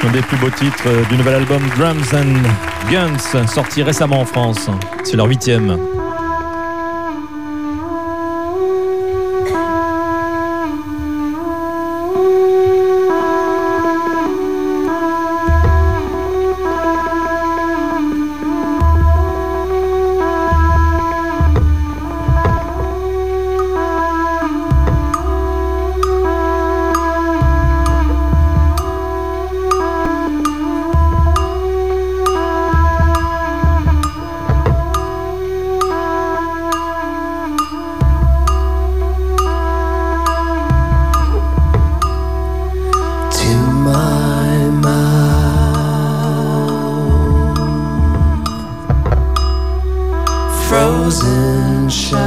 Un des plus beaux titres du nouvel album Drums and Guns, sorti récemment en France. C'est leur 8e. Frozen shine,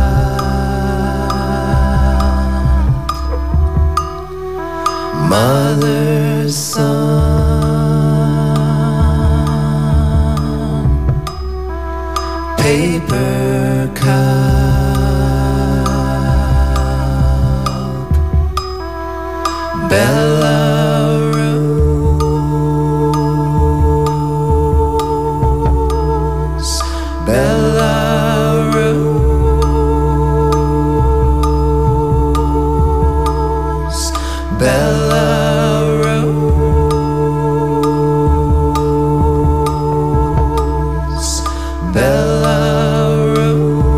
mother, son, paper cup, Belarus, Belarus, Belarus, Belarus.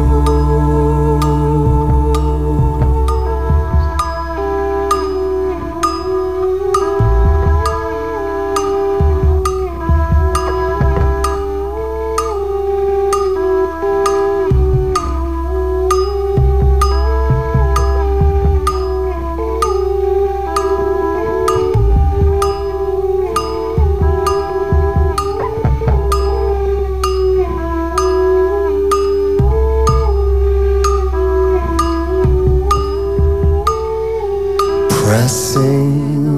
Pressing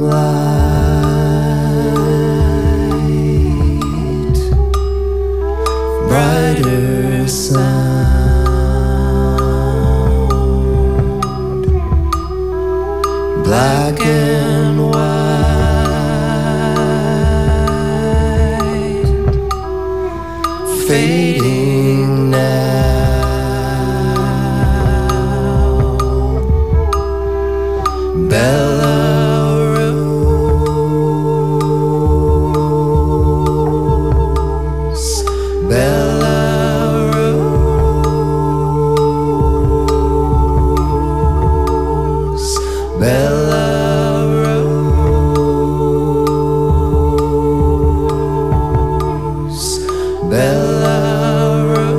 light, brighter sound, black and white, fading now. Belarus, Belarus, Belarus, Belarus.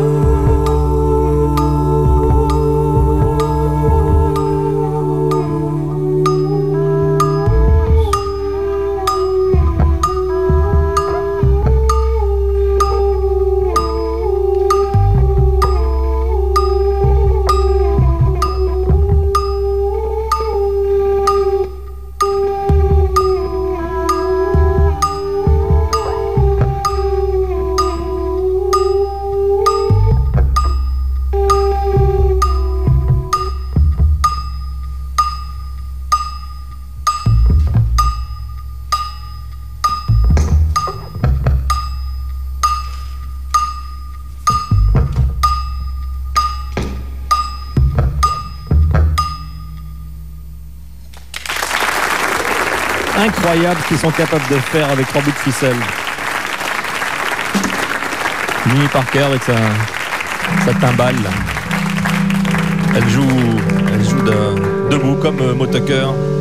Incroyable ce qu'ils sont capables de faire avec 3 bouts de ficelle. Minnie Parker avec sa timbale. Elle joue debout comme Mo Tucker.